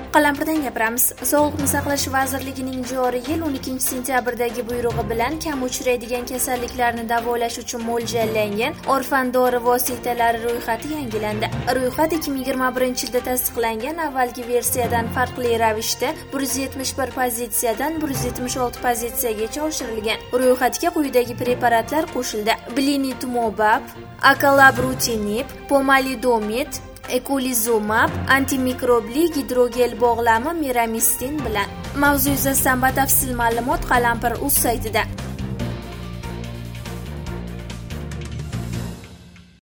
Qalampirdan gapiramiz. Sog'liqni saqlash vazirligining joriy yil 12 sentyabrdagi buyrug'i bilan kam uchraydigan kasalliklarni davolash uchun mo'ljallangan orfan dori vositalari ro'yxati yangilandi. Ro'yxat 2021-yilda tasdiqlangan avvalgi versiyadan farqli ravishda 171 pozitsiyadan 176 pozitsiyagacha oshirilgan. Ro'yxatga quyidagi preparatlar qo'shildi: Blinitumab, Acalabrutinib, Pomalidomid, Eculizumab, antimikrobli gidrogel bog'lami Miramistin bilan. Mavzu yuzasidan batafsil ma'lumot Qalampir.uz saytida.